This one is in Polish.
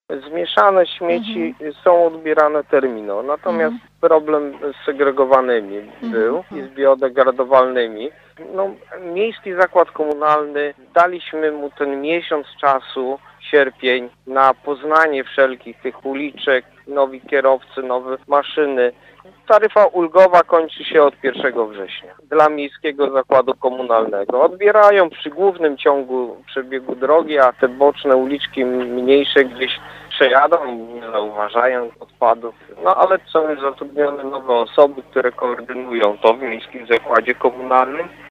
Zmieszane śmieci są odbierane termino, natomiast problem z segregowanymi był i z biodegradowalnymi. Miejski Zakład Komunalny, daliśmy mu ten miesiąc czasu, sierpień, na poznanie wszelkich tych uliczek, nowi kierowcy, nowe maszyny. Taryfa ulgowa kończy się od 1 września dla Miejskiego Zakładu Komunalnego. Odbierają przy głównym ciągu przebiegu drogi, a te boczne uliczki mniejsze gdzieś przejadą, nie zauważają odpadów. Ale są zatrudnione nowe osoby, które koordynują to w Miejskim Zakładzie Komunalnym.